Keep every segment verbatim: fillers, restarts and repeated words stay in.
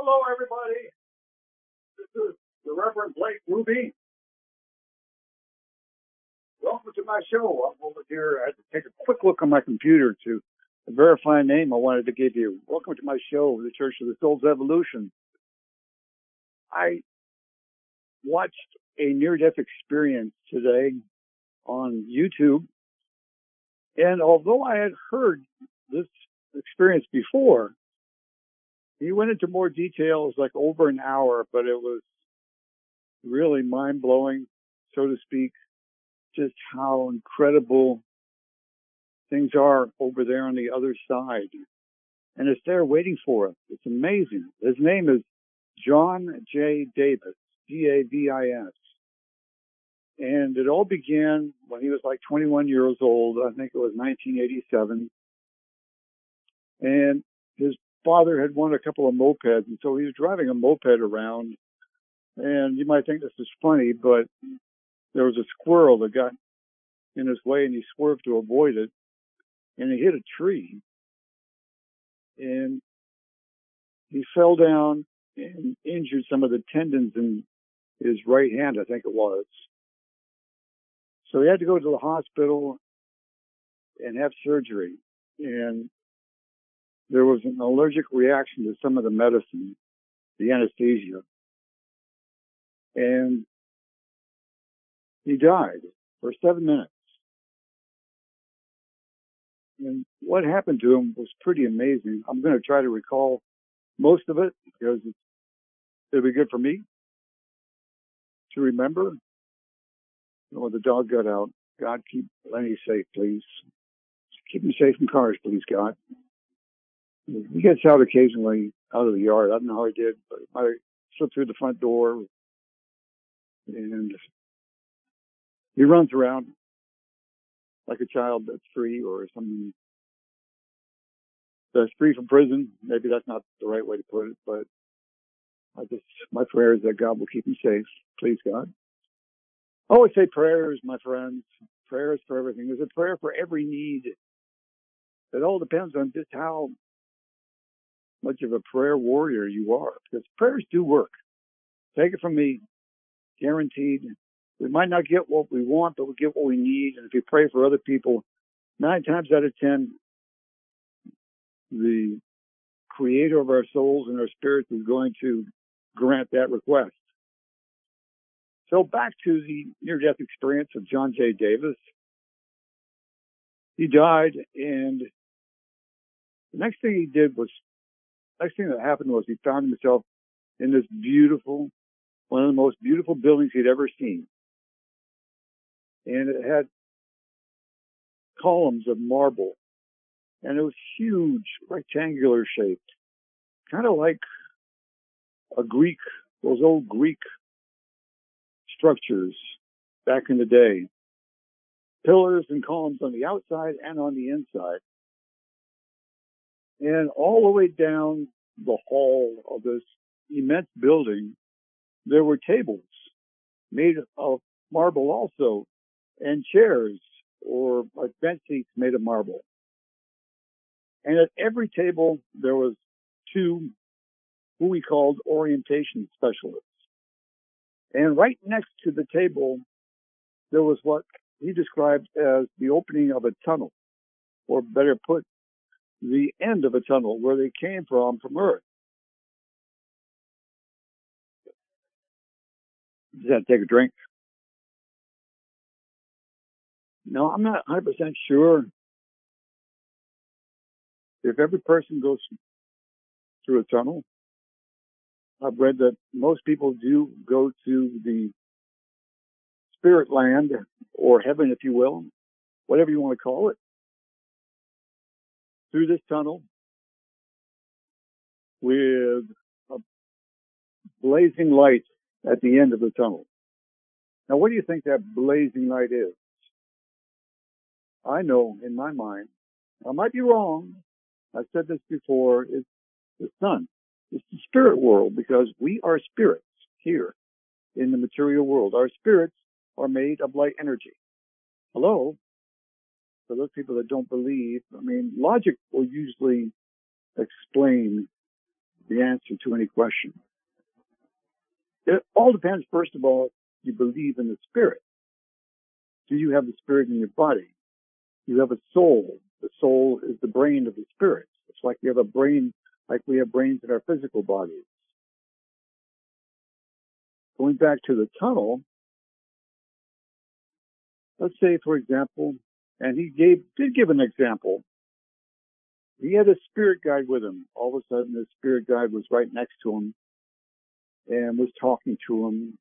Hello, everybody. This is the Reverend Blake Ruby. Welcome to my show. I'm over here. I had to take a quick look on my computer to verify a name I wanted to give you. Welcome to my show, The Church of the Soul's Evolution. I watched a near-death experience today on YouTube, and although I had heard this experience before, he went into more details, like over an hour, but it was really mind-blowing, so to speak, just how incredible things are over there on the other side. And it's there waiting for us. It's amazing. His name is John J. Davis, D A V I S. And it all began when he was like twenty-one years old. I think it was nineteen eighty-seven. And his father had won a couple of mopeds, and so he was driving a moped around. And you might think this is funny, but there was a squirrel that got in his way, and he swerved to avoid it, and he hit a tree. And he fell down and injured some of the tendons in his right hand, I think it was. So he had to go to the hospital and have surgery. And there was an allergic reaction to some of the medicine, the anesthesia. And he died for seven minutes. And what happened to him was pretty amazing. I'm going to try to recall most of it because it'll be good for me to remember. When the dog got out, God, keep Lenny safe, please. Keep him safe from cars, please, God. He gets out occasionally out of the yard. I don't know how he did, but I slipped through the front door, and he runs around like a child that's free, or something that's free from prison. Maybe that's not the right way to put it, but I just, my prayer is that God will keep him safe. Please, God. I always say prayers, my friends. Prayers for everything. There's a prayer for every need. It all depends on just how much of a prayer warrior you are, because prayers do work. Take it from me, guaranteed. We might not get what we want, but we get what we need. And if we pray for other people, nine times out of ten, the creator of our souls and our spirits is going to grant that request. So back to the near-death experience of John J. Davis. He died, and the next thing he did was, next thing that happened was he found himself in this beautiful, one of the most beautiful buildings he'd ever seen. And it had columns of marble, and it was huge, rectangular shaped, kind of like a Greek, those old Greek structures back in the day. Pillars and columns on the outside and on the inside. And all the way down the hall of this immense building, there were tables made of marble also, and chairs or like bench seats made of marble. And at every table, there was two who we called orientation specialists. And right next to the table, there was what he described as the opening of a tunnel, or better put, the end of a tunnel where they came from, from Earth. Just had to take a drink. No, I'm not one hundred percent sure if every person goes through a tunnel. I've read that most people do go to the spirit land, or heaven, if you will, whatever you want to call it, through this tunnel with a blazing light at the end of the tunnel. Now, what do you think that blazing light is? I know in my mind, I might be wrong, I've said this before, it's the sun. It's the spirit world, because we are spirits here in the material world. Our spirits are made of light energy. Hello? For those people that don't believe, I mean, logic will usually explain the answer to any question. It all depends, first of all, if you believe in the spirit. Do you have the spirit in your body? You have a soul. The soul is the brain of the spirit. It's like you have a brain, like we have brains in our physical bodies. Going back to the tunnel, let's say, for example, and he gave did give an example. He had a spirit guide with him. All of a sudden, the spirit guide was right next to him and was talking to him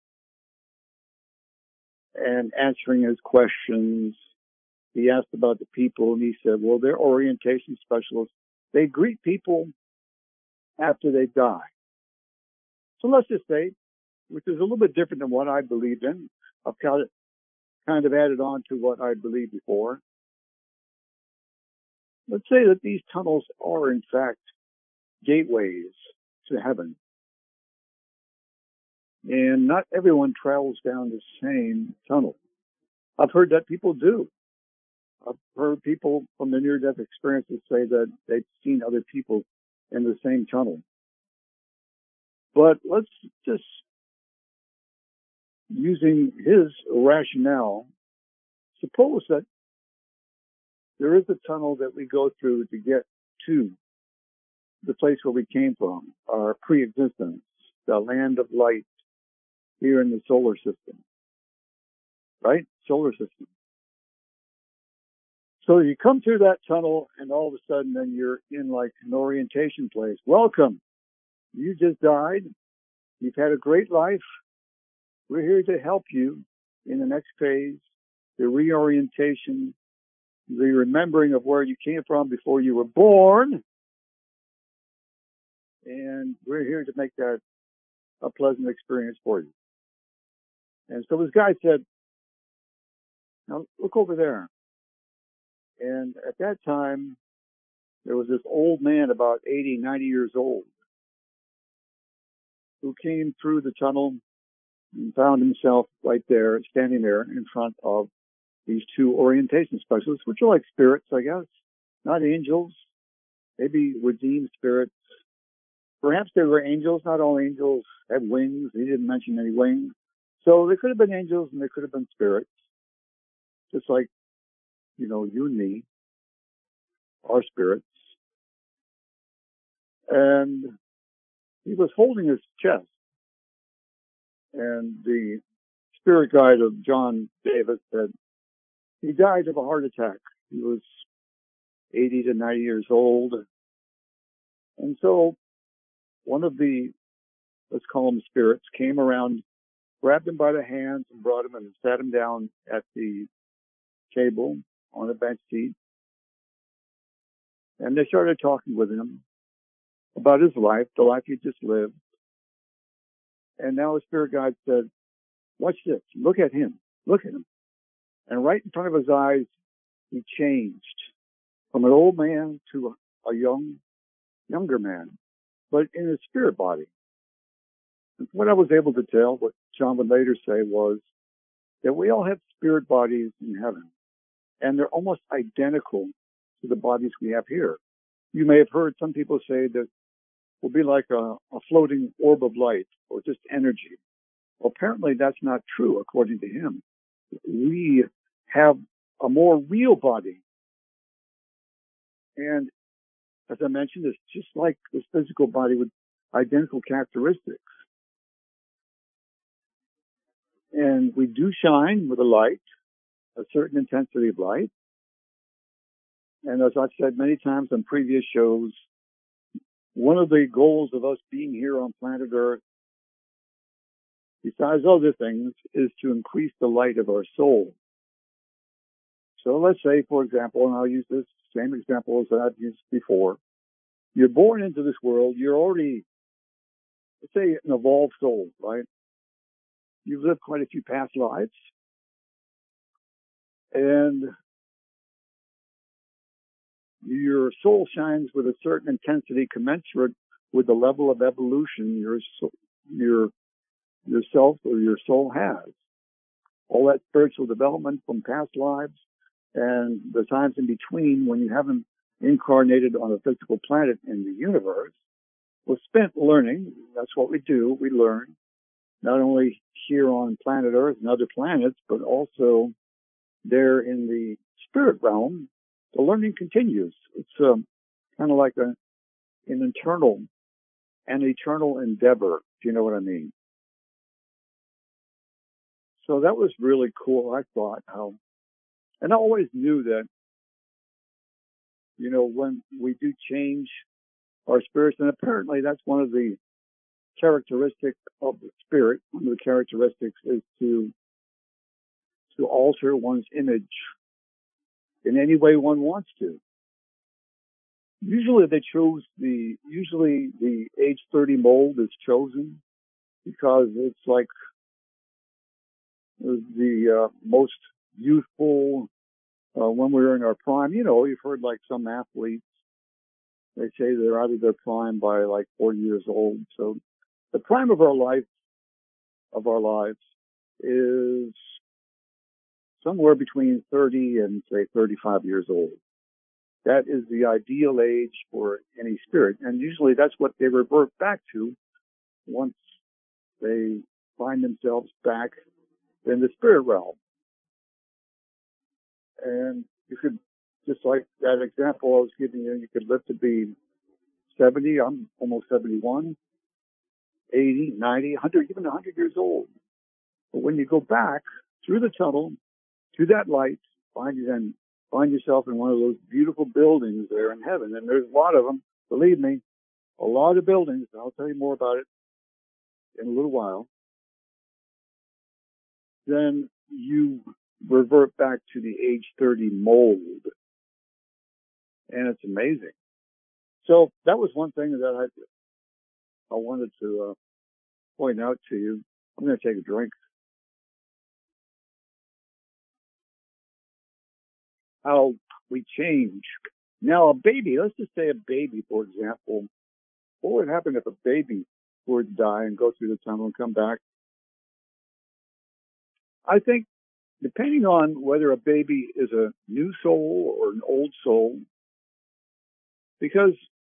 and answering his questions. He asked about the people, and he said, well, they're orientation specialists. They greet people after they die. So let's just say, which is a little bit different than what I believed in. I've kind of, kind of added on to what I believed before. Let's say that these tunnels are, in fact, gateways to heaven. And not everyone travels down the same tunnel. I've heard that people do. I've heard people from the near-death experiences say that they've seen other people in the same tunnel. But let's just, using his rationale, suppose that there is a tunnel that we go through to get to the place where we came from, our pre-existence, the land of light here in the solar system, right? Solar system. So you come through that tunnel, and all of a sudden then you're in like an orientation place. Welcome. You just died. You've had a great life. We're here to help you in the next phase, the reorientation, the remembering of where you came from before you were born. And we're here to make that a pleasant experience for you. And so this guy said, now look over there. And at that time, there was this old man, about eighty, ninety years old, who came through the tunnel and found himself right there, standing there in front of these two orientation specialists, which are like spirits, I guess, not angels, maybe redeemed spirits. Perhaps they were angels. Not all angels have wings. He didn't mention any wings. So they could have been angels and they could have been spirits, just like, you know, you and me are spirits. And he was holding his chest. And the spirit guide of John Davis said he died of a heart attack. He was eighty to ninety years old. And so one of the, let's call them spirits, came around, grabbed him by the hands and brought him and sat him down at the table on a bench seat. And they started talking with him about his life, the life he just lived. And now the spirit guide said, watch this. Look at him. Look at him. And right in front of his eyes, he changed from an old man to a, a young, younger man, but in his spirit body. And what I was able to tell, what John would later say, was that we all have spirit bodies in heaven, and they're almost identical to the bodies we have here. You may have heard some people say that we'll be like a, a floating orb of light or just energy. Well, apparently that's not true, according to him. We have a more real body. And as I mentioned, it's just like this physical body with identical characteristics. And we do shine with a light, a certain intensity of light. And as I've said many times on previous shows, one of the goals of us being here on planet Earth, besides other things, is to increase the light of our soul. So let's say, for example, and I'll use this same example as I've used before. You're born into this world. You're already, let's say, an evolved soul, right? You've lived quite a few past lives. And your soul shines with a certain intensity commensurate with the level of evolution your your yourself or your soul has. All that spiritual development from past lives and the times in between when you haven't incarnated on a physical planet in the universe, was spent learning. That's what we do. We learn, not only here on planet Earth and other planets, but also there in the spirit realm. The learning continues. It's um, kind of like a, an internal and eternal endeavor, if you know what I mean. So that was really cool, I thought. How, and I always knew that, you know, when we do change our spirits, and apparently that's one of the characteristics of the spirit. One of the characteristics is to to alter one's image in any way one wants to. Usually they chose the, usually the age thirty mold is chosen because it's like the uh, most youthful uh, when we're in our prime. You know, you've heard like some athletes, they say they're out of their prime by like forty years old. So the prime of our life, of our lives is somewhere between thirty and say thirty-five years old. That is the ideal age for any spirit. And usually that's what they revert back to once they find themselves back in the spirit realm. And you could, just like that example I was giving you, you could live to be seventy. I'm almost seventy-one, eighty, ninety, one hundred, even one hundred years old. But when you go back through the tunnel to that light, find you then find yourself in one of those beautiful buildings there in heaven. And there's a lot of them, believe me, a lot of buildings. I'll tell you more about it in a little while. Then you revert back to the age thirty mold. And it's amazing. So that was one thing that I, I wanted to uh, point out to you. I'm going to take a drink. How we change. Now, a baby, let's just say a baby, for example. What would happen if a baby were to die and go through the tunnel and come back? I think, depending on whether a baby is a new soul or an old soul, because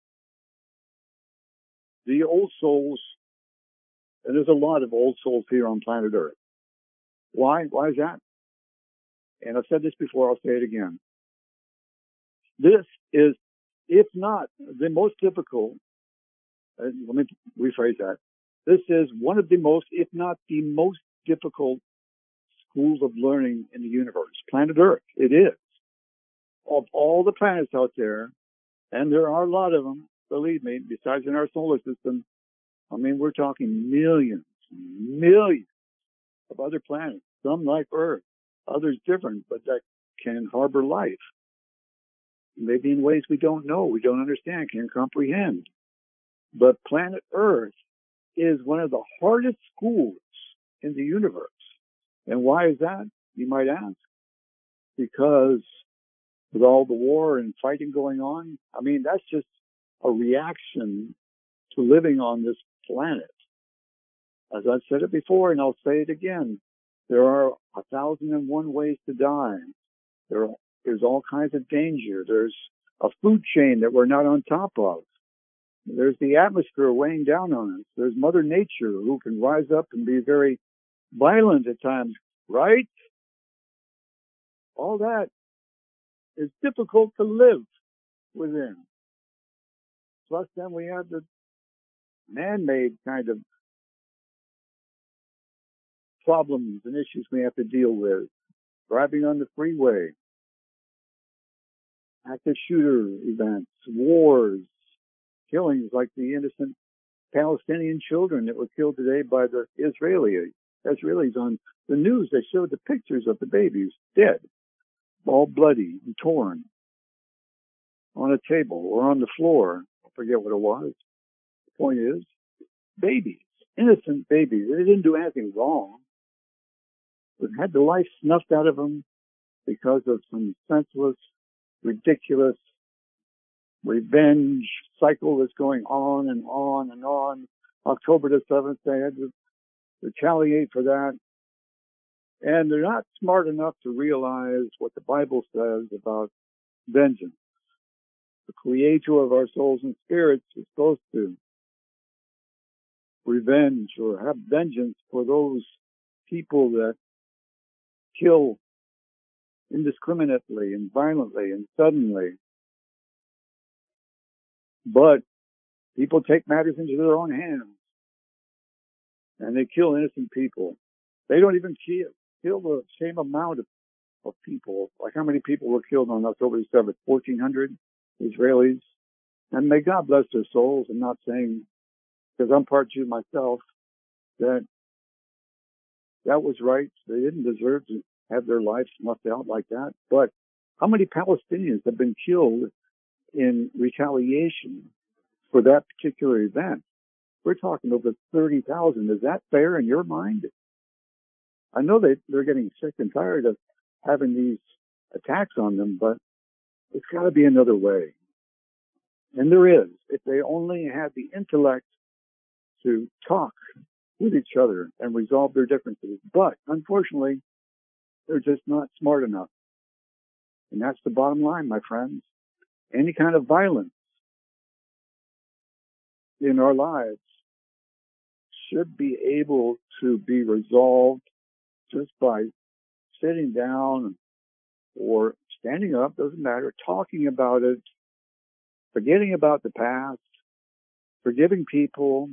the old souls, and there's a lot of old souls here on planet Earth. Why? Why is that? And I've said this before, I'll say it again. This is, if not the most difficult, uh, let me rephrase that. This is one of the most, if not the most difficult schools of learning in the universe. Planet Earth, it is. Of all the planets out there, and there are a lot of them, believe me, besides in our solar system, I mean, we're talking millions, millions of other planets, some like Earth, others different, but that can harbor life. Maybe in ways we don't know, we don't understand, can't comprehend. But planet Earth is one of the hardest schools in the universe. And why is that, you might ask? Because with all the war and fighting going on, I mean, that's just a reaction to living on this planet. As I've said it before, and I'll say it again, there are a thousand and one ways to die. There are, there's all kinds of danger. There's a food chain that we're not on top of. There's the atmosphere weighing down on us. There's Mother Nature who can rise up and be very violent at times, right? All that is difficult to live within. Plus then we have the man-made kind of problems and issues we have to deal with. Driving on the freeway, active shooter events, wars, killings like the innocent Palestinian children that were killed today by the Israeli, Israelis on the news. They showed the pictures of the babies dead, all bloody and torn on a table or on the floor. I forget what it was. The point is, babies, innocent babies. They didn't do anything wrong, but had the life snuffed out of them because of some senseless, ridiculous revenge cycle that's going on and on and on. October the seventh, they had to retaliate for that. And they're not smart enough to realize what the Bible says about vengeance. The creator of our souls and spirits is supposed to revenge or have vengeance for those people that kill indiscriminately and violently and suddenly. But people take matters into their own hands and they kill innocent people. They don't even kill, kill the same amount of, of people. Like how many people were killed on October seventh? fourteen hundred Israelis. And may God bless their souls. I'm not saying, because I'm part Jew myself, that that was right. They didn't deserve to have their lives snuffed out like that. But how many Palestinians have been killed in retaliation for that particular event? We're talking over thirty thousand. Is that fair in your mind? I know they, they're getting sick and tired of having these attacks on them, but it's got to be another way. And there is. If they only had the intellect to talk with each other and resolve their differences. But unfortunately, they're just not smart enough. And that's the bottom line, my friends. Any kind of violence in our lives should be able to be resolved just by sitting down or standing up, doesn't matter, talking about it, forgetting about the past, forgiving people,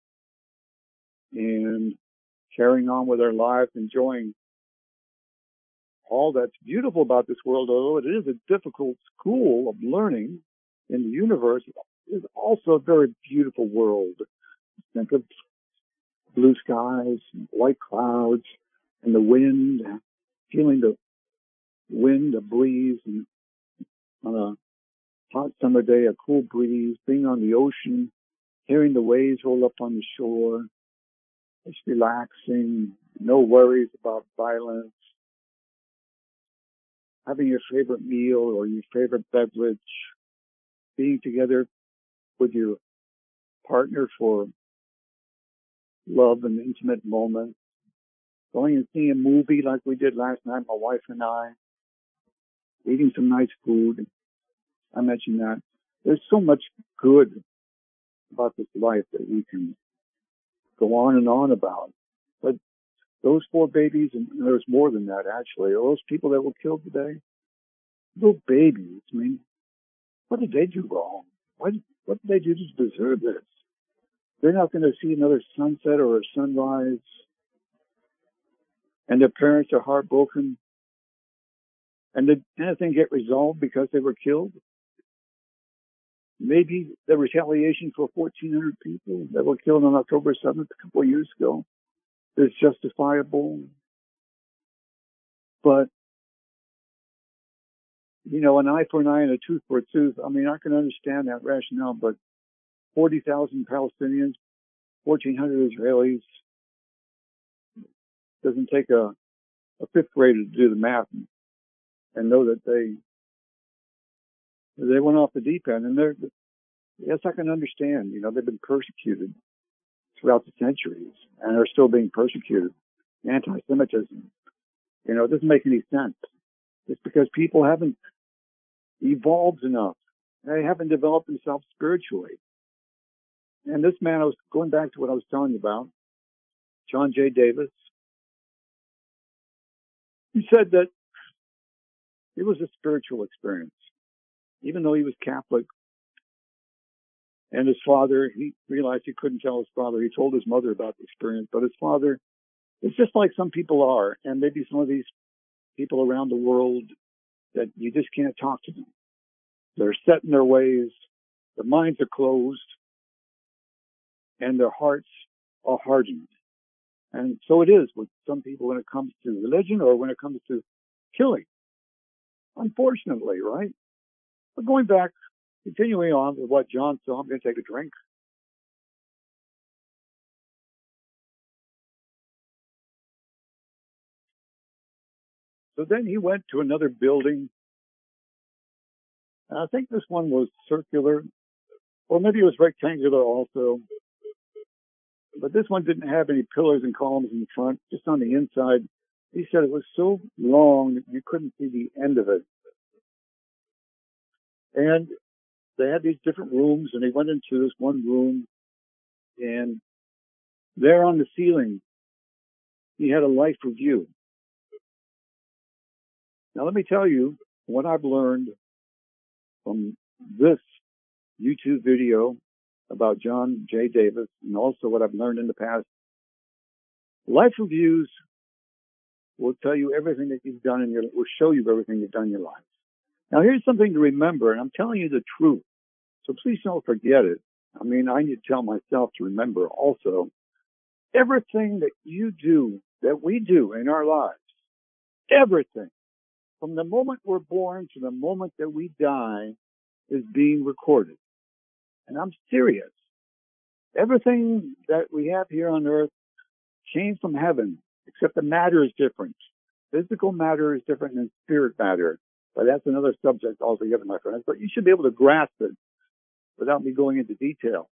and carrying on with our lives, enjoying all that's beautiful about this world, although it is a difficult school of learning in the universe, it is also a very beautiful world. Think of blue skies, and white clouds, and the wind, feeling the wind, a breeze, and on a hot summer day, a cool breeze, being on the ocean, hearing the waves roll up on the shore, just relaxing, no worries about violence, having your favorite meal or your favorite beverage, being together with your partner for love and intimate moments, going and seeing a movie like we did last night, my wife and I, eating some nice food. I mentioned that. There's so much good about this life that we can go on and on about. But those four babies, and there's more than that actually, those people that were killed today, little babies, I mean, what did they do wrong? What, what did they do to deserve this? They're not going to see another sunset or a sunrise, and their parents are heartbroken. And did anything get resolved because they were killed? Maybe the retaliation for fourteen hundred people that were killed on October seventh a couple of years ago is justifiable. But, you know, an eye for an eye and a tooth for a tooth, I mean, I can understand that rationale, but forty thousand Palestinians, fourteen hundred Israelis, doesn't take a, a fifth grader to do the math and, and know that they they went off the deep end. And they're, yes, I can understand, you know, they've been persecuted throughout the centuries and are still being persecuted. Anti-Semitism, you know, it doesn't make any sense. It's because people haven't evolved enough. They haven't developed themselves spiritually. And this man, I was going back to what I was telling you about, John J. Davis. He said that it was a spiritual experience. Even though he was Catholic and his father, he realized he couldn't tell his father. He told his mother about the experience, but his father, it's just like some people are, and maybe some of these people around the world that you just can't talk to them. They're set in their ways, their minds are closed, and their hearts are hardened. And so it is with some people when it comes to religion or when it comes to killing. Unfortunately, right? But going back, continuing on with what John saw, I'm going to take a drink. So then he went to another building. And I think this one was circular, or maybe it was rectangular also. But this one didn't have any pillars and columns in the front, just on the inside. He said it was so long that you couldn't see the end of it. And they had these different rooms, and he went into this one room, and There on the ceiling, he had a life review. Now, let me tell you what I've learned from this YouTube video about John J. Davis, and also what I've learned in the past. Life reviews will tell you everything that you've done in your, will show you everything you've done in your life. Now, here's something to remember, and I'm telling you the truth, so please don't forget it. I mean, I need to tell myself to remember also. Everything that you do, that we do in our lives, everything, from the moment we're born to the moment that we die, is being recorded. And I'm serious. Everything that we have here on earth came from heaven, except the matter is different. Physical matter is different than spirit matter. But that's another subject altogether, my friends. But you should be able to grasp it without me going into detail.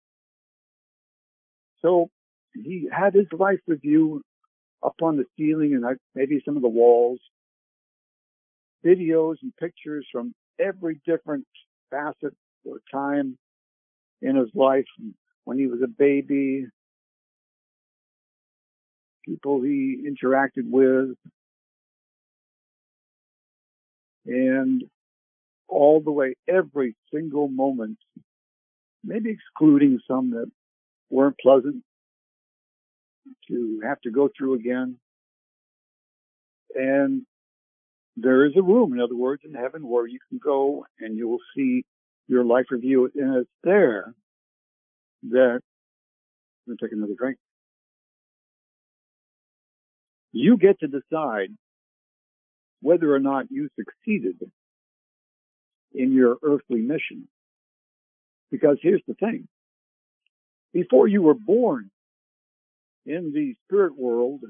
So he had his life review up on the ceiling and maybe some of the walls, videos and pictures from every different facet or time in his life, when he was a baby, people he interacted with, and all the way, every single moment, maybe excluding some that weren't pleasant to have to go through again. And there is a room, in other words, in heaven where you can go and you will see your life review. And it's there that, I'm going to take another drink. You get to decide whether or not you succeeded in your earthly mission. Because here's the thing. Before you were born in the spirit world,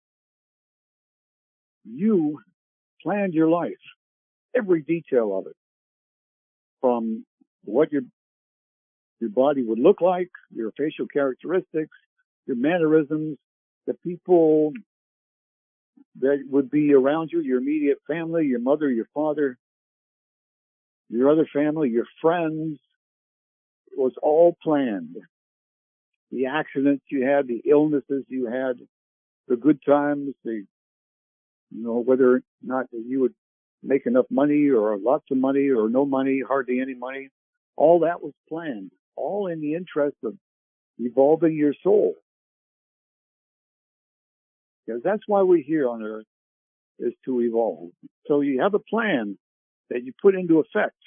you planned your life, every detail of it, from what your your body would look like, your facial characteristics, your mannerisms, the people that would be around you, your immediate family, your mother, your father, your other family, your friends. It was all planned. The accidents you had, the illnesses you had, the good times, the, you know, whether or not you would make enough money or lots of money or no money, hardly any money, all that was planned, all in the interest of evolving your soul. Because that's why we're here on earth, is to evolve. So you have a plan that you put into effect.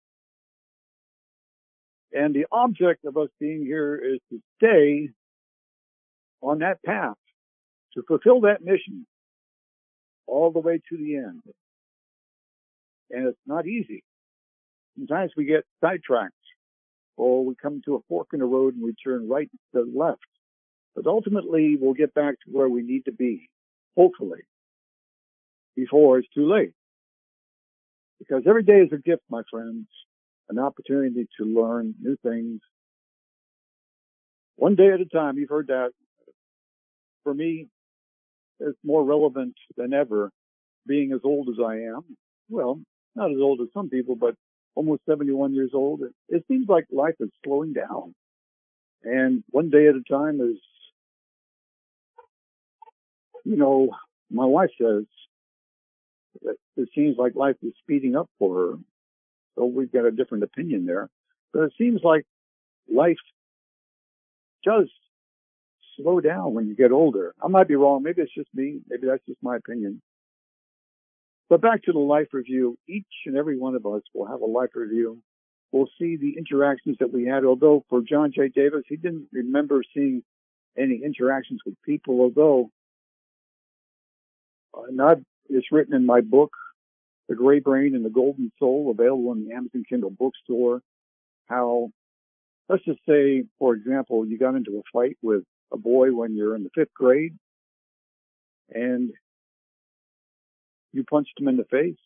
And the object of us being here is to stay on that path, to fulfill that mission all the way to the end. And it's not easy. Sometimes we get sidetracked, or we come to a fork in the road and we turn right instead of left. But ultimately, we'll get back to where we need to be, hopefully, before it's too late. Because every day is a gift, my friends, an opportunity to learn new things. One day at a time, you've heard that. For me, it's more relevant than ever, being as old as I am. Well, not as old as some people, but almost seventy-one years old. It, it seems like life is slowing down. And one day at a time is, you know, my wife says that it seems like life is speeding up for her. So we've got a different opinion there. But it seems like life does slow down when you get older. I might be wrong. Maybe it's just me. Maybe that's just my opinion. But back to the life review. Each and every one of us will have a life review. We'll see the interactions that we had. Although for John J. Davis, he didn't remember seeing any interactions with people. Although, uh, not, it's written in my book, The Gray Brain and the Golden Soul, available in the Amazon Kindle bookstore, how, let's just say, for example, you got into a fight with a boy when you're in the fifth grade, and you punched him in the face.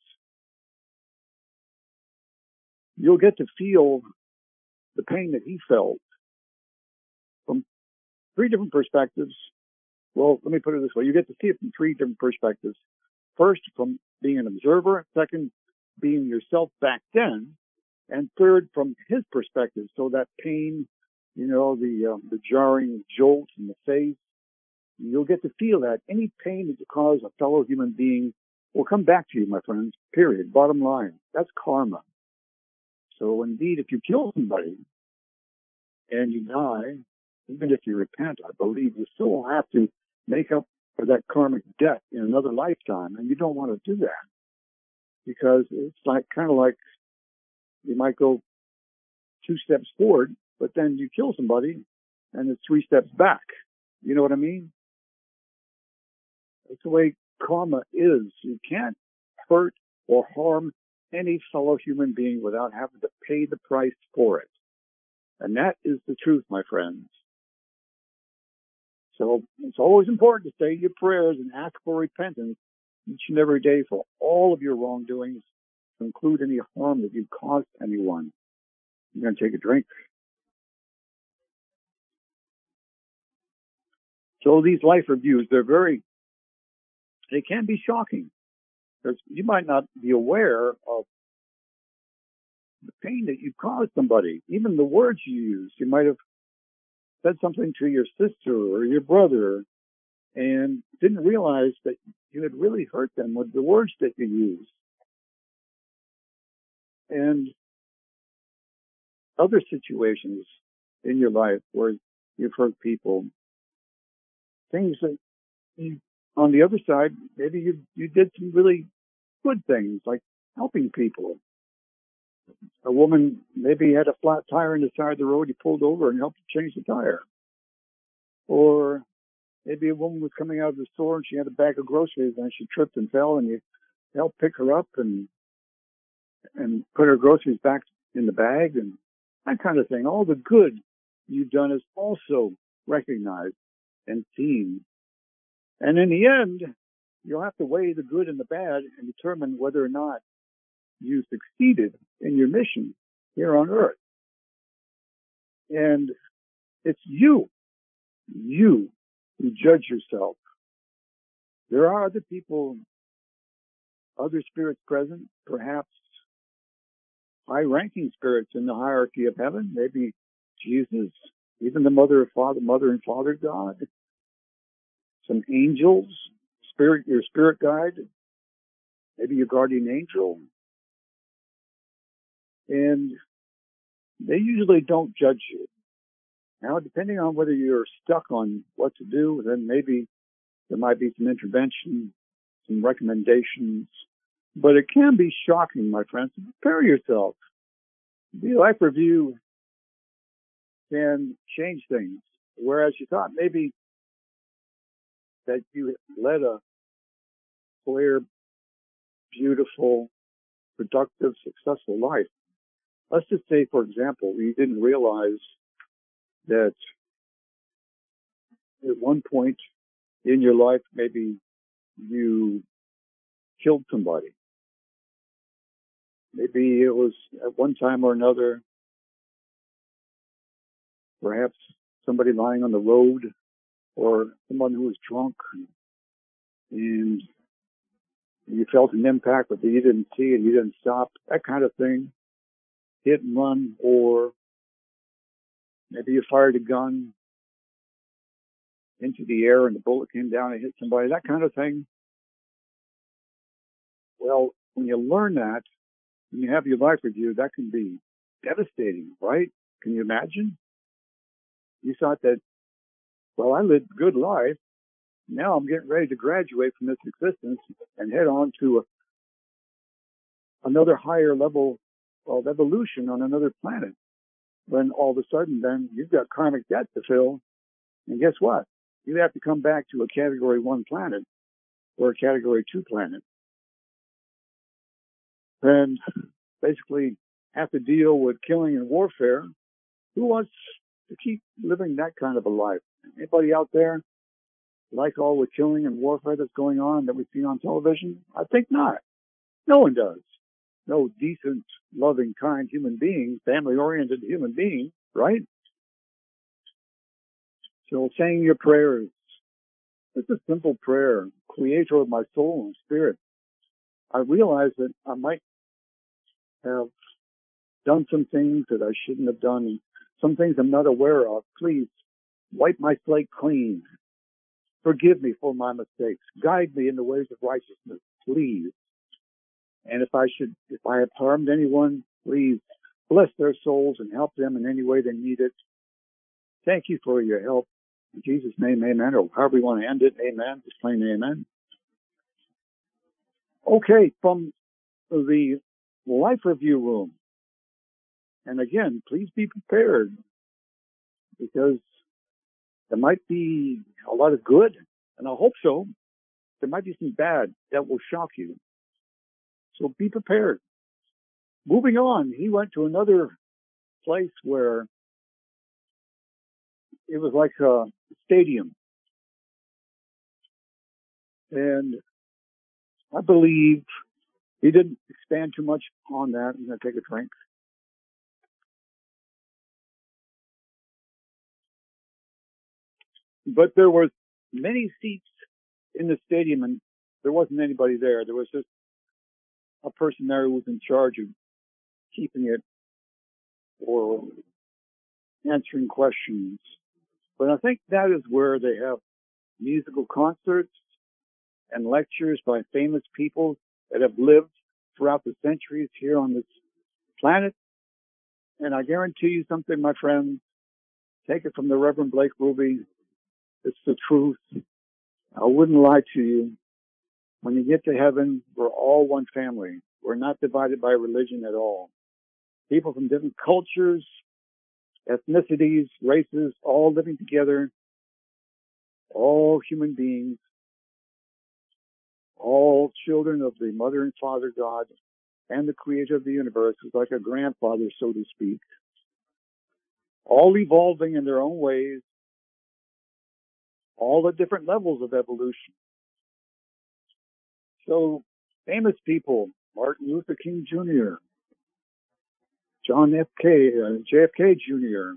You'll get to feel the pain that he felt from three different perspectives. Well, let me put it this way. You get to see it from three different perspectives. First, from being an observer. Second, being yourself back then. And third, from his perspective. So that pain, you know, the um, the jarring jolt in the face, You'll get to feel that any pain that you cause a fellow human being will come back to you, my friends, period. Bottom line. That's karma. So indeed, if you kill somebody and you die, even if you repent, I believe you still have to make up for that karmic debt in another lifetime. And you don't want to do that because it's like kind of like you might go two steps forward, but then you kill somebody and it's three steps back. You know what I mean? That's the way karma is. You can't hurt or harm any fellow human being without having to pay the price for it. And that is the truth, my friends. So it's always important to say your prayers and ask for repentance each and every day for all of your wrongdoings, to include any harm that you've caused anyone. I'm going to take a drink. So these life reviews, they're very, they can be shocking. Because you might not be aware of the pain that you caused somebody, even the words you use. You might have said something to your sister or your brother and didn't realize that you had really hurt them with the words that you used. And other situations in your life where you've hurt people, things that you, on the other side, maybe you, you did some really good things like helping people. A woman maybe had a flat tire on the side of the road, you pulled over and helped change the tire. Or maybe a woman was coming out of the store and she had a bag of groceries and she tripped and fell and you helped pick her up and and put her groceries back in the bag and that kind of thing. All the good you've done is also recognized and seen. And in the end, you'll have to weigh the good and the bad and determine whether or not you succeeded in your mission here on earth. And it's you, you who judge yourself. There are other people, other spirits present, perhaps high-ranking spirits in the hierarchy of heaven, maybe Jesus, even the mother and father, mother and father God, some angels, spirit, your spirit guide, maybe your guardian angel. And they usually don't judge you. Now, depending on whether you're stuck on what to do, then maybe there might be some intervention, some recommendations. But it can be shocking, my friends. Prepare yourself. The life review can change things. Whereas you thought maybe that you led a clear, beautiful, productive, successful life. Let's just say, for example, you didn't realize that at one point in your life, maybe you killed somebody. Maybe it was at one time or another, perhaps somebody lying on the road or someone who was drunk and you felt an impact, but you didn't see it, you didn't stop, that kind of thing. Hit and run, or maybe you fired a gun into the air and the bullet came down and hit somebody, that kind of thing. Well, when you learn that, when you have your life review, that can be devastating, right? Can you imagine? You thought that, well, I lived a good life. Now I'm getting ready to graduate from this existence and head on to a, another higher level of evolution on another planet. When all of a sudden, then you've got karmic debt to fill. And guess what? You have to come back to a category one planet or a category two planet. And basically have to deal with killing and warfare. Who wants to keep living that kind of a life? Anybody out there like all the killing and warfare that's going on that we see on television? I think not. No one does. No decent, loving, kind human being, family-oriented human being, right? So saying your prayers, it's a simple prayer. Creator of my soul and spirit, I realize that I might have done some things that I shouldn't have done, some things I'm not aware of. Please wipe my slate clean. Forgive me for my mistakes. Guide me in the ways of righteousness, please. And if I should, if I have harmed anyone, please bless their souls and help them in any way they need it. Thank you for your help. In Jesus' name, amen. Or however you want to end it, amen. Just plain amen. Okay, from the life review room. And again, please be prepared because there might be a lot of good, and I hope so. There might be some bad that will shock you. So be prepared. Moving on, he went to another place where it was like a stadium. And I believe he didn't expand too much on that. I'm going to take a drink. But there was many seats in the stadium, and there wasn't anybody there. There was just a person there who was in charge of keeping it or answering questions. But I think that is where they have musical concerts and lectures by famous people that have lived throughout the centuries here on this planet. And I guarantee you something, my friends, take it from the Reverend Blake Ruby. It's the truth. I wouldn't lie to you. When you get to heaven, we're all one family. We're not divided by religion at all. People from different cultures, ethnicities, races, all living together, all human beings, all children of the Mother and Father God and the Creator of the universe, who's like a grandfather, so to speak, all evolving in their own ways, all the different levels of evolution. So, famous people, Martin Luther King Junior, John F. K., uh, J F K Junior,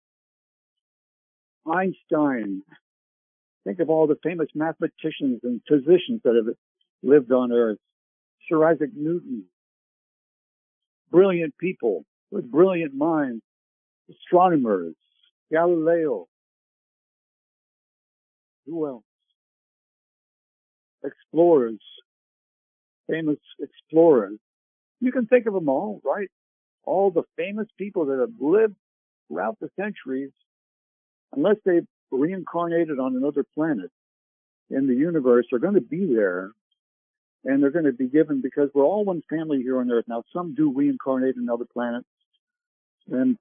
Einstein. Think of all the famous mathematicians and physicians that have lived on Earth. Sir Isaac Newton. Brilliant people with brilliant minds. Astronomers. Galileo. Who else? Explorers. Famous explorers. You can think of them all, right? All the famous people that have lived throughout the centuries, unless they've reincarnated on another planet in the universe, are going to be there. And they're going to be given, because we're all one family here on Earth. Now, some do reincarnate in other planets, and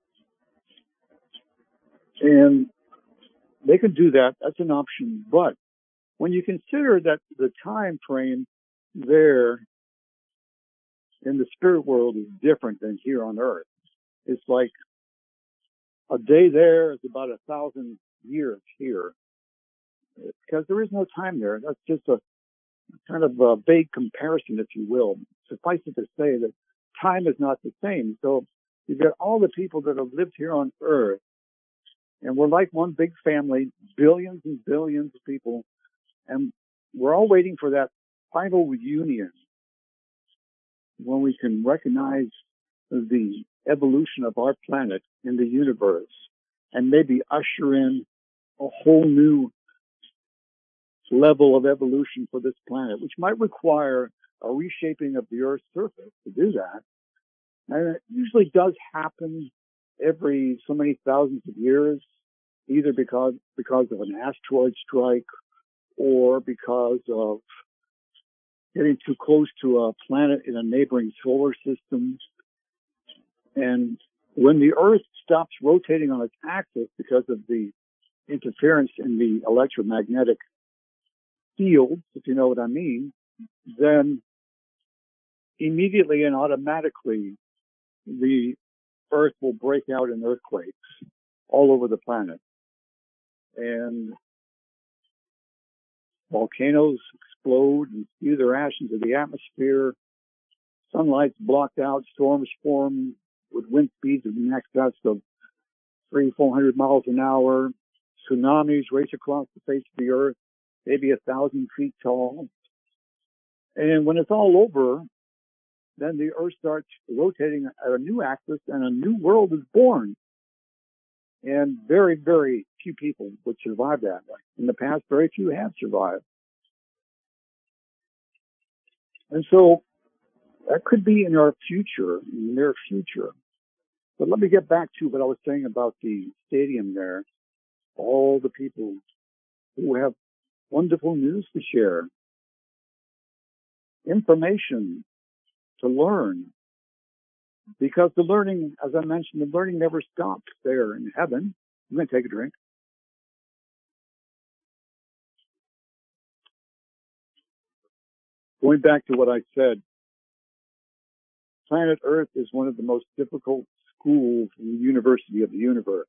and they can do that. That's an option. But when you consider that the time frame there in the spirit world is different than here on Earth, it's like a day there is about a thousand years here, because there is no time there. That's just a kind of a vague comparison, if you will. Suffice it to say that time is not the same. So you've got all the people that have lived here on Earth, and we're like one big family, billions and billions of people, and we're all waiting for that final reunion when we can recognize the evolution of our planet in the universe and maybe usher in a whole new level of evolution for this planet, which might require a reshaping of the Earth's surface to do that. And it usually does happen every so many thousands of years, either because because of an asteroid strike or because of getting too close to a planet in a neighboring solar system. And when the Earth stops rotating on its axis because of the interference in the electromagnetic fields, if you know what I mean, then immediately and automatically the Earth will break out in earthquakes all over the planet. And volcanoes explode and spew their ash into the atmosphere. Sunlight's blocked out. Storms form with wind speeds of in excess of three, four hundred miles an hour. Tsunamis race across the face of the Earth, maybe a thousand feet tall. And when it's all over, then the Earth starts rotating at a new axis and a new world is born. And very, very few people would survive that. In the past, very few have survived. And so that could be in our future, in the near future. But let me get back to what I was saying about the stadium there. All the people who have wonderful news to share, information to learn. Because the learning, as I mentioned, the learning never stops there in heaven. I'm going to take a drink. Going back to what I said, planet Earth is one of the most difficult schools in the University of the Universe.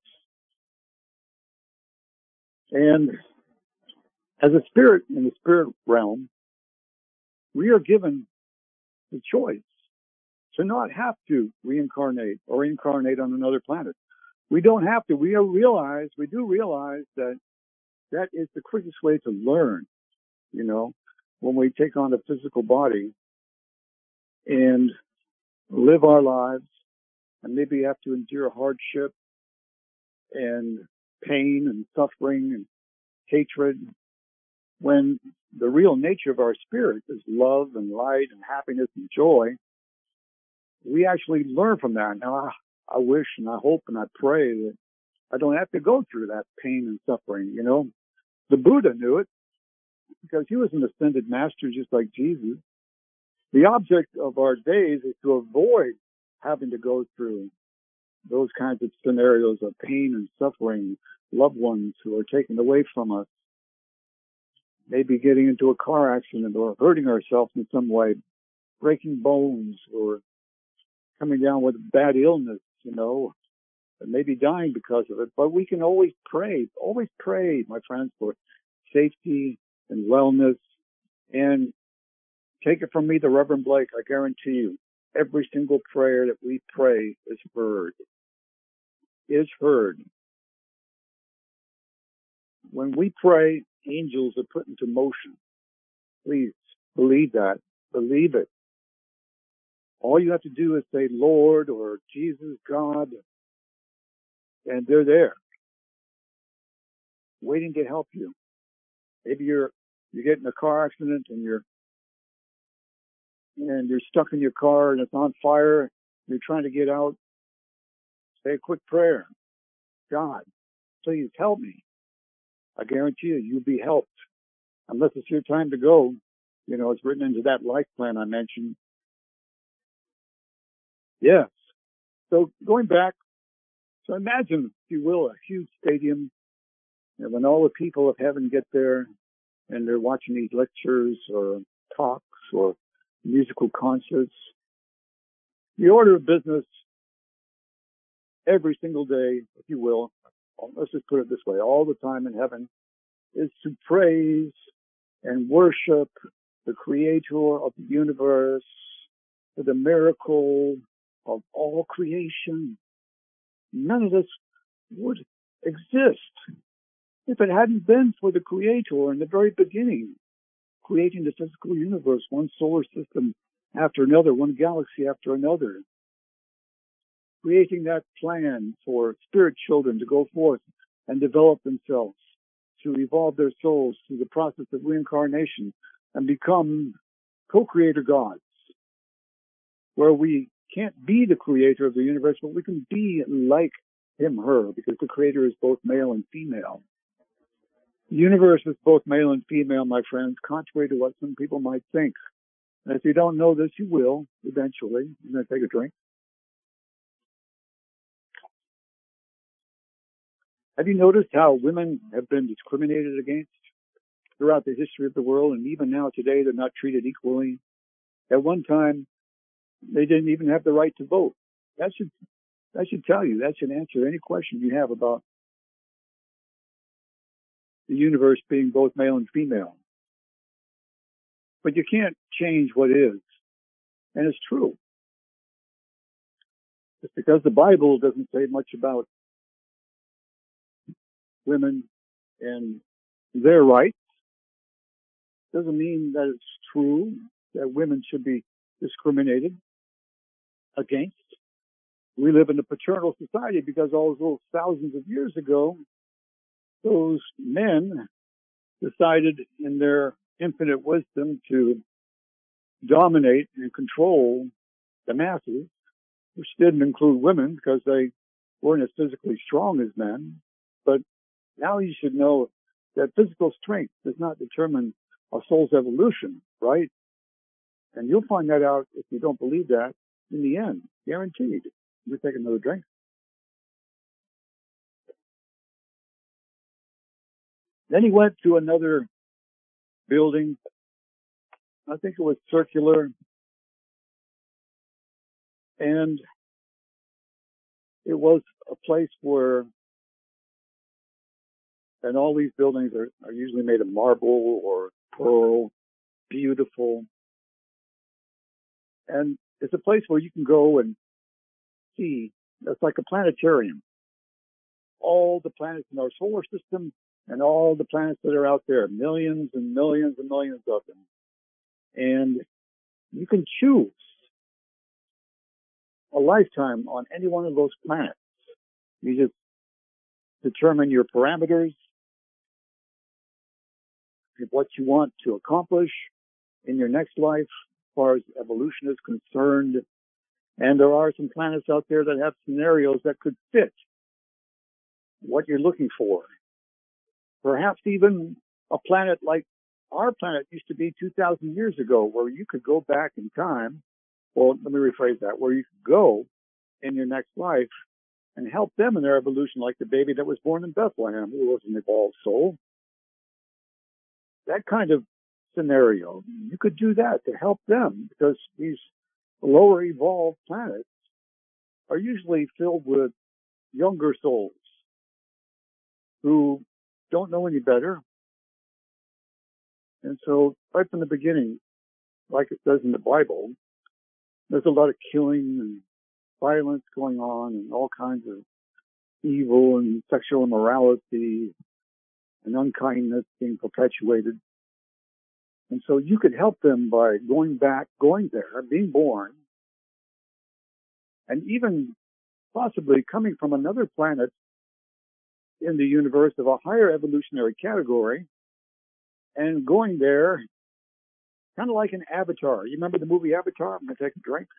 And as a spirit in the spirit realm, we are given the choice to not have to reincarnate or incarnate on another planet. We don't have to. We realize, we do realize that that is the quickest way to learn, you know, when we take on a physical body and live our lives and maybe have to endure hardship and pain and suffering and hatred, when the real nature of our spirit is love and light and happiness and joy. We actually learn from that. Now, I, I wish and I hope and I pray that I don't have to go through that pain and suffering, you know. The Buddha knew it because he was an ascended master just like Jesus. The object of our days is to avoid having to go through those kinds of scenarios of pain and suffering, loved ones who are taken away from us, maybe getting into a car accident or hurting ourselves in some way, breaking bones or coming down with a bad illness, you know, and maybe dying because of it. But we can always pray, always pray, my friends, for safety and wellness. And take it from me, the Reverend Blake, I guarantee you, every single prayer that we pray is heard. Is heard. When we pray, angels are put into motion. Please believe that. Believe it. All you have to do is say, Lord, or Jesus, God, and they're there, waiting to help you. Maybe you're you get in a car accident and you're and you're stuck in your car and it's on fire. You're trying to get out. Say a quick prayer. God, please help me. I guarantee you, you'll be helped. Unless it's your time to go. You know, it's written into that life plan I mentioned. Yes. So going back, so imagine, if you will, a huge stadium, and when all the people of heaven get there and they're watching these lectures or talks or musical concerts, the order of business every single day, if you will, let's just put it this way, all the time in heaven, is to praise and worship the creator of the universe for the miracle of all creation. None of this would exist if it hadn't been for the creator in the very beginning, creating the physical universe, one solar system after another, one galaxy after another, creating that plan for spirit children to go forth and develop themselves, to evolve their souls through the process of reincarnation and become co-creator gods, where we can't be the creator of the universe, but we can be like him, her, because the creator is both male and female. The universe is both male and female, my friends, contrary to what some people might think. And if you don't know this, you will eventually. I'm going to take a drink. Have you noticed how women have been discriminated against throughout the history of the world? And even now today, they're not treated equally. At one time, they didn't even have the right to vote. That should, that should tell you, that should answer any question you have about the universe being both male and female. But you can't change what is. And it's true. Just because the Bible doesn't say much about women and their rights doesn't mean that it's true that women should be discriminated against. We live in a paternal society because all those thousands of years ago, those men decided in their infinite wisdom to dominate and control the masses, which didn't include women because they weren't as physically strong as men. But now you should know that physical strength does not determine a soul's evolution, right? And you'll find that out if you don't believe that in the end, guaranteed. You take another drink. Then he went to another building. I think it was circular. And it was a place where, and all these buildings are, are usually made of marble or pearl, beautiful. And it's a place where you can go and see, it's like a planetarium. All the planets in our solar system and all the planets that are out there, millions and millions and millions of them. And you can choose a lifetime on any one of those planets. You just determine your parameters, what you want to accomplish in your next life as far as evolution is concerned. And there are some planets out there that have scenarios that could fit what you're looking for. Perhaps even a planet like our planet used to be two thousand years ago, where you could go back in time. Well, let me rephrase that, where you could go in your next life and help them in their evolution, like the baby that was born in Bethlehem, who was an evolved soul. That kind of scenario, you could do that to help them, because these lower evolved planets are usually filled with younger souls who don't know any better. And so right from the beginning, like it says in the Bible, there's a lot of killing and violence going on and all kinds of evil and sexual immorality and unkindness being perpetuated. And so you could help them by going back, going there, being born, and even possibly coming from another planet in the universe of a higher evolutionary category and going there kind of like an avatar. You remember the movie Avatar? I'm going to take a drink.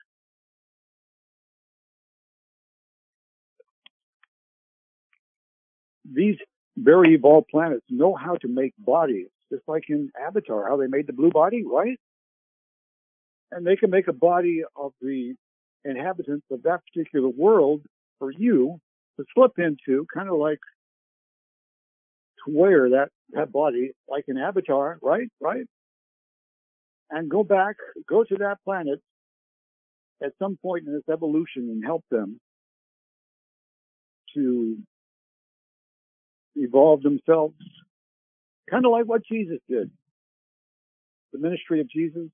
These very evolved planets know how to make bodies, just like in Avatar, how they made the blue body, right? And they can make a body of the inhabitants of that particular world for you to slip into, kind of like to wear that, that body like an avatar, right? Right? And go back, go to that planet at some point in its evolution and help them to evolve themselves, kind of like what Jesus did. The ministry of Jesus,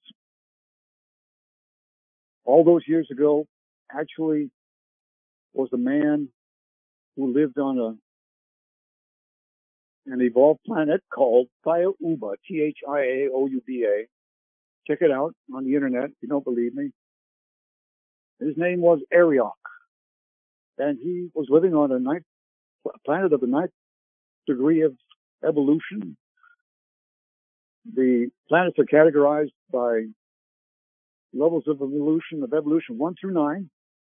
all those years ago, actually was a man who lived on a an evolved planet called Thiaoouba, T H I A O U B A. Check it out on the internet if you don't believe me. His name was Arioch, and he was living on a ninth planet of the ninth degree of evolution. The planets are categorized by levels of evolution, of evolution one through nine,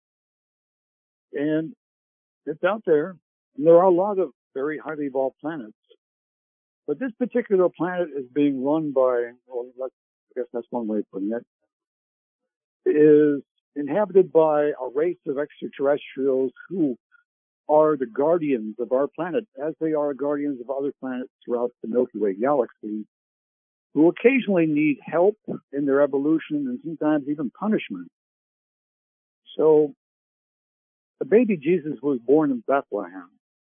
and it's out there. And there are a lot of very highly evolved planets. But this particular planet is being run by, well, I guess that's one way of putting it, is inhabited by a race of extraterrestrials who are the guardians of our planet, as they are guardians of other planets throughout the Milky Way galaxy, who occasionally need help in their evolution and sometimes even punishment. So the baby Jesus was born in Bethlehem,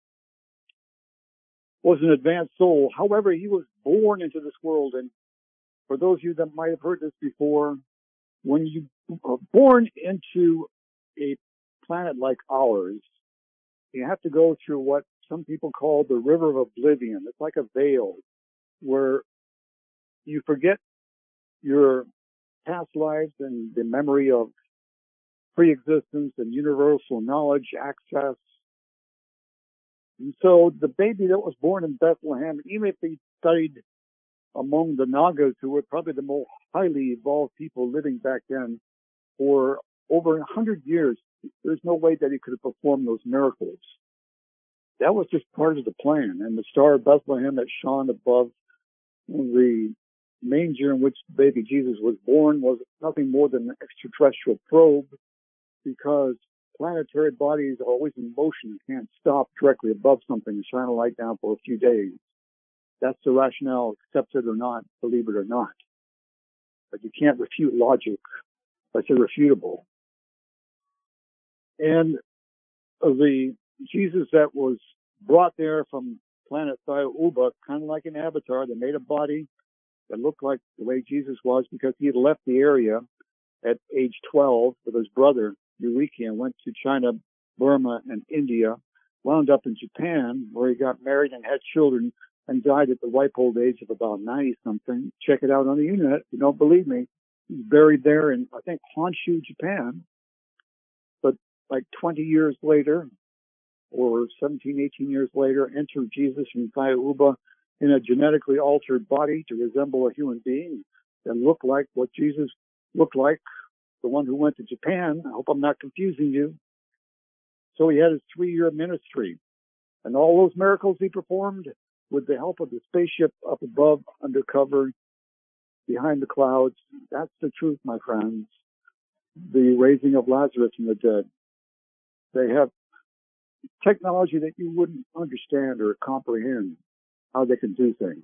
was an advanced soul. However, he was born into this world. And for those of you that might have heard this before, when you are born into a planet like ours, you have to go through what some people call the river of oblivion. It's like a veil where you forget your past lives and the memory of pre-existence and universal knowledge, access, And so the baby that was born in Bethlehem, even if he studied among the Nagas, who were probably the most highly evolved people living back then, for over a hundred years, there's no way that he could have performed those miracles. That was just part of the plan. And the Star of Bethlehem that shone above the manger in which baby Jesus was born was nothing more than an extraterrestrial probe, because planetary bodies are always in motion, can't stop directly above something and shine a light down for a few days. That's the rationale, accept it or not, believe it or not. But you can't refute logic. That's irrefutable. And the Jesus that was brought there from planet Thaya-Uba, kind of like an avatar, they made a body that looked like the way Jesus was, because he had left the area at age twelve with his brother, Eureka, and went to China, Burma, and India, wound up in Japan, where he got married and had children, and died at the ripe old age of about ninety-something. Check it out on the internet if you don't believe me. He's buried there in, I think, Honshu, Japan. But like twenty years later, or seventeen, eighteen years later, entered Jesus from Thaya-Uba in a genetically altered body to resemble a human being and look like what Jesus looked like, the one who went to Japan. I hope I'm not confusing you. So he had his three-year ministry. And all those miracles he performed with the help of the spaceship up above, undercover, behind the clouds. That's the truth, my friends. The raising of Lazarus from the dead. They have technology that you wouldn't understand or comprehend how they can do things.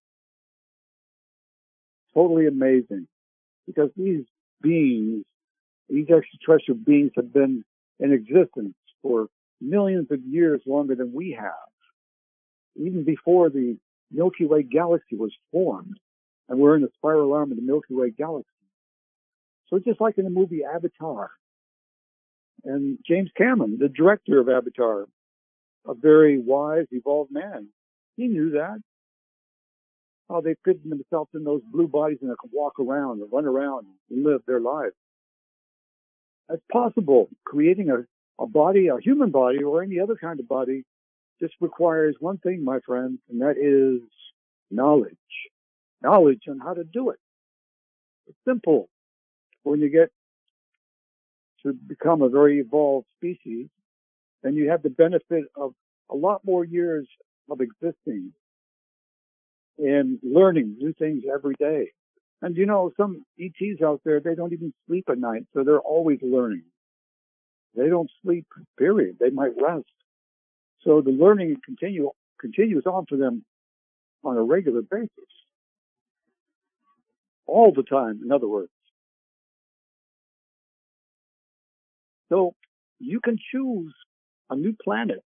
Totally amazing. Because these beings, these extraterrestrial beings have been in existence for millions of years longer than we have. Even before the Milky Way galaxy was formed, and we're in the spiral arm of the Milky Way galaxy. So it's just like in the movie Avatar. And James Cameron, the director of Avatar, a very wise, evolved man, he knew that. How they fit themselves in those blue bodies and they can walk around and run around and live their lives. That's possible. Creating a, a body, a human body, or any other kind of body, just requires one thing, my friends, and that is knowledge. Knowledge on how to do it. It's simple. When you get to become a very evolved species, then you have the benefit of a lot more years of existing and learning new things every day. And you know, some E Ts out there, they don't even sleep at night, so they're always learning. They don't sleep, period. They might rest. So the learning continue, continues on for them on a regular basis. All the time, in other words. So you can choose a new planet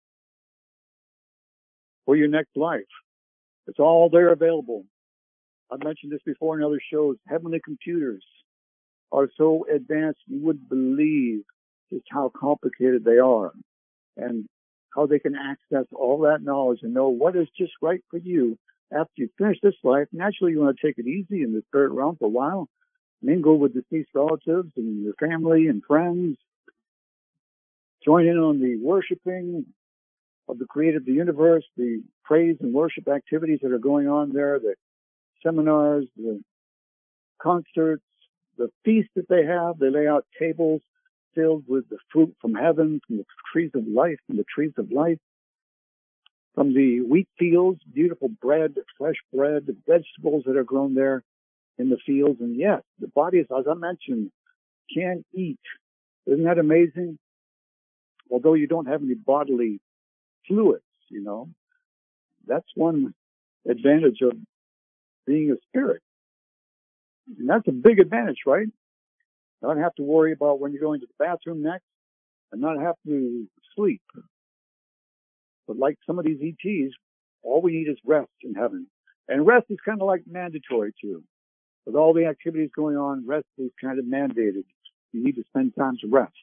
for your next life. It's all there available. I've mentioned this before in other shows. Heavenly computers are so advanced you wouldn't believe just how complicated they are and how they can access all that knowledge and know what is just right for you after you finish this life. Naturally, you want to take it easy in the spirit realm for a while, mingle with deceased relatives and your family and friends, join in on the worshiping of the creator of the universe, the praise and worship activities that are going on there, the seminars, the concerts, the feast that they have. They lay out tables filled with the fruit from heaven, from the trees of life, from the trees of life, from the wheat fields, beautiful bread, fresh bread, the vegetables that are grown there in the fields. And yes, the bodies, as I mentioned, can eat. Isn't that amazing? Although you don't have any bodily fluids, you know, that's one advantage of being a spirit. And that's a big advantage, right? Not have to worry about when you're going to the bathroom next and not have to sleep. But like some of these E Ts, all we need is rest in heaven. And rest is kind of like mandatory too. With all the activities going on, rest is kind of mandated. You need to spend time to rest.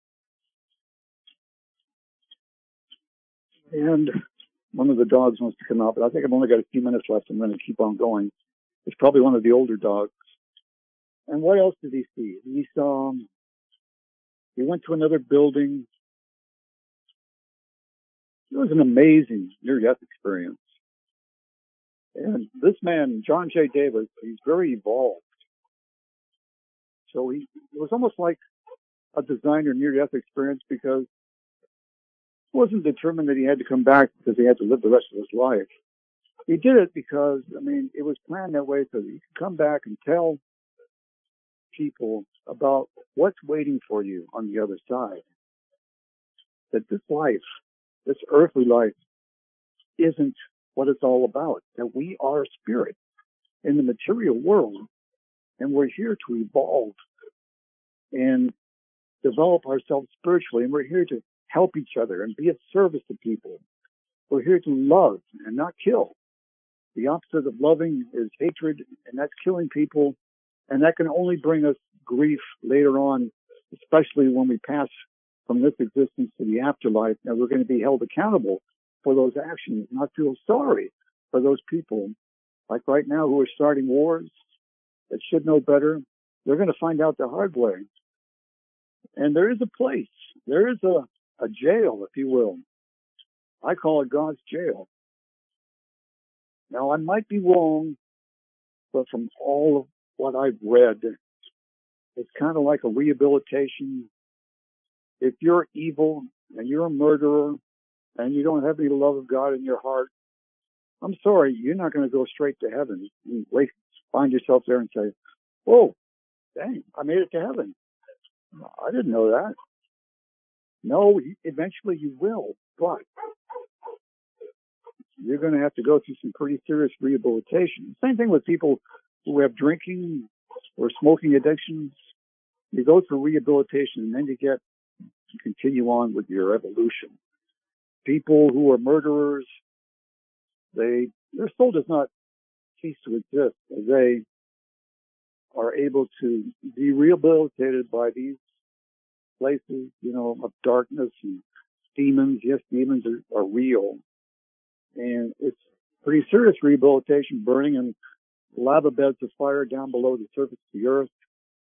And one of the dogs wants to come out, but I think I've only got a few minutes left. I'm going to keep on going. It's probably one of the older dogs. And what else did he see? He saw, he went to another building. It was an amazing near-death experience. And this man, John J. Davis, he's very evolved. So he it was almost like a designer near-death experience because it wasn't determined that he had to come back because he had to live the rest of his life. He did it because, I mean, it was planned that way so that he could come back and tell people about what's waiting for you on the other side. That this life, this earthly life, isn't what it's all about. That we are spirit in the material world, and we're here to evolve and develop ourselves spiritually, and we're here to help each other and be of service to people. We're here to love and not kill. The opposite of loving is hatred, and that's killing people, and that can only bring us grief later on, especially when we pass from this existence to the afterlife, and we're going to be held accountable for those actions, not feel sorry for those people, like right now, who are starting wars that should know better. They're going to find out the hard way. And there is a place, there is a, a jail, if you will. I call it God's jail. Now, I might be wrong, but from all of what I've read, it's kind of like a rehabilitation. If you're evil and you're a murderer and you don't have any love of God in your heart, I'm sorry, you're not going to go straight to heaven. You wait, find yourself there and say, oh, dang, I made it to heaven. I didn't know that. No, eventually you will, but you're going to have to go through some pretty serious rehabilitation. Same thing with people who have drinking or smoking addictions. You go through rehabilitation and then you get to continue on with your evolution. People who are murderers, they their soul does not cease to exist. They are able to be rehabilitated by these places, you know, of darkness and demons. Yes, demons are, are real. And it's pretty serious rehabilitation, burning in lava beds of fire down below the surface of the earth.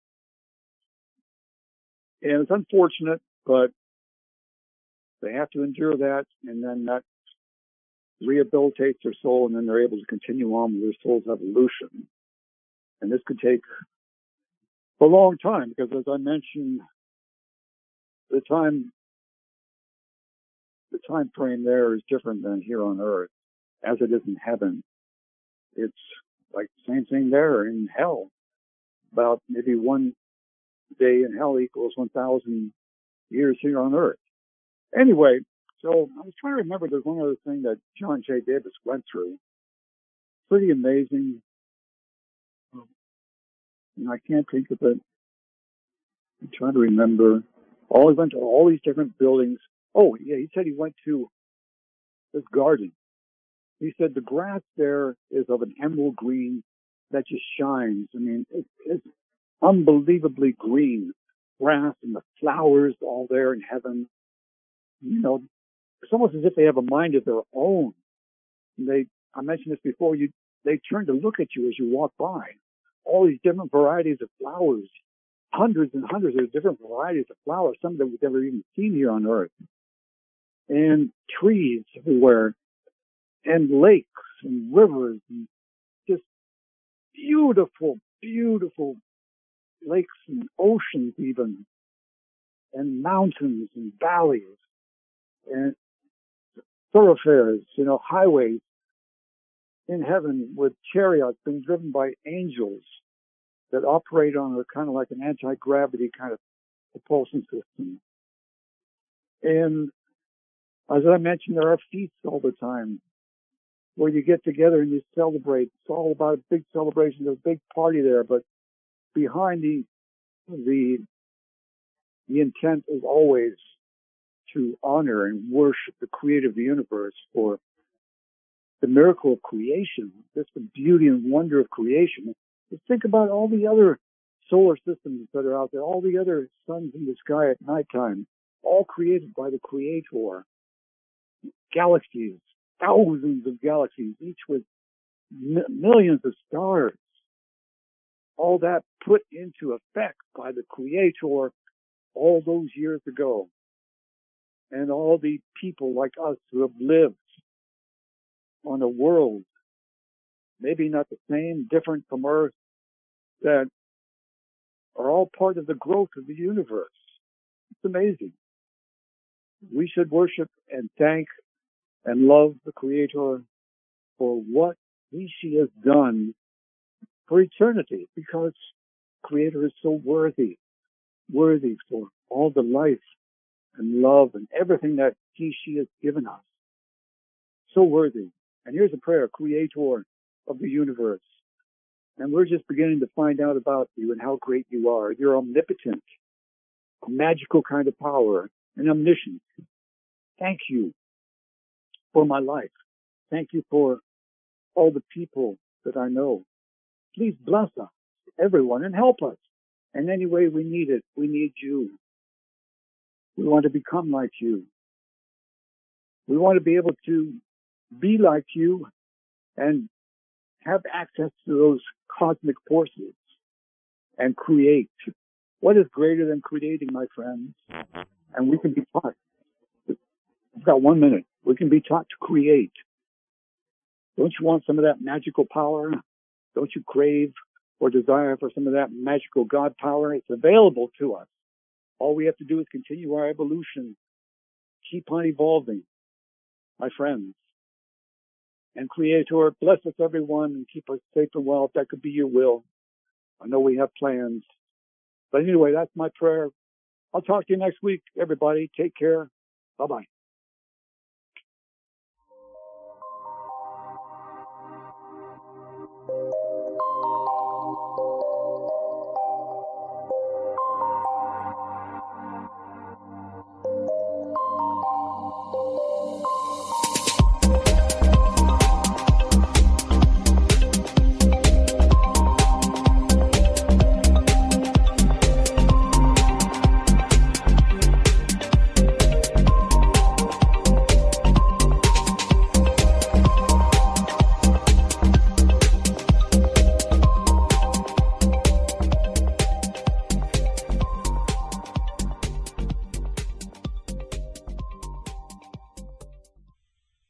And it's unfortunate, but they have to endure that, and then that rehabilitates their soul, and then they're able to continue on with their soul's evolution. And this could take a long time, because as I mentioned, the time the time frame there is different than here on earth, as it is in heaven. It's like the same thing there in hell. About maybe one day in hell equals one thousand years here on earth. Anyway, so I was trying to remember, there's one other thing that John J. Davis went through. Pretty amazing. And I can't think of it. I'm trying to remember. Oh, he went to all these different buildings. Oh, yeah, he said he went to this garden. He said the grass there is of an emerald green that just shines. I mean, it, it's unbelievably green grass, and the flowers all there in heaven. You know, it's almost as if they have a mind of their own. And they, I mentioned this before, you, they turn to look at you as you walk by. All these different varieties of flowers, hundreds and hundreds of different varieties of flowers, some that we've never even seen here on earth. And trees everywhere, and lakes and rivers, and just beautiful, beautiful lakes and oceans even, and mountains and valleys, and thoroughfares, you know, highways in heaven with chariots being driven by angels that operate on a kind of like an anti-gravity kind of propulsion system. And as I mentioned, there are feasts all the time where you get together and you celebrate. It's all about a big celebration. There's a big party there, but behind the the the intent is always to honor and worship the creator of the universe for the miracle of creation, just the beauty and wonder of creation. Just think about all the other solar systems that are out there, all the other suns in the sky at nighttime, all created by the Creator. Galaxies, thousands of galaxies, each with m- millions of stars. All that put into effect by the Creator all those years ago. and all the people like us who have lived on a world, maybe not the same, different from Earth, that are all part of the growth of the universe. It's amazing. We should worship and thank and love the Creator for what he, she has done for eternity, because Creator is so worthy, worthy for all the life and love and everything that he, she has given us. So worthy. And here's a prayer, Creator of the universe. And we're just beginning to find out about you and how great you are. You're omnipotent, a magical kind of power, and omniscient. Thank you for my life. Thank you for all the people that I know. Please bless us, everyone, and help us. In any way we need it, we need you. We want to become like you. We want to be able to be like you and have access to those cosmic forces and create. What is greater than creating, my friends? And we can be taught. We've got one minute. We can be taught to create. Don't you want some of that magical power? Don't you crave or desire for some of that magical God power? It's available to us. All we have to do is continue our evolution, keep on evolving, my friends. And Creator, bless us everyone and keep us safe and well. If that could be your will. I know we have plans. But anyway, that's my prayer. I'll talk to you next week, everybody. Take care. Bye-bye.